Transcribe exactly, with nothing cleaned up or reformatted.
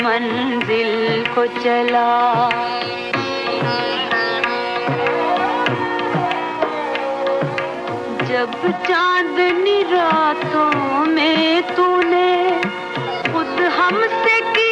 मंजिल को चला। जब चांदनी रातों में तूने खुद हमसे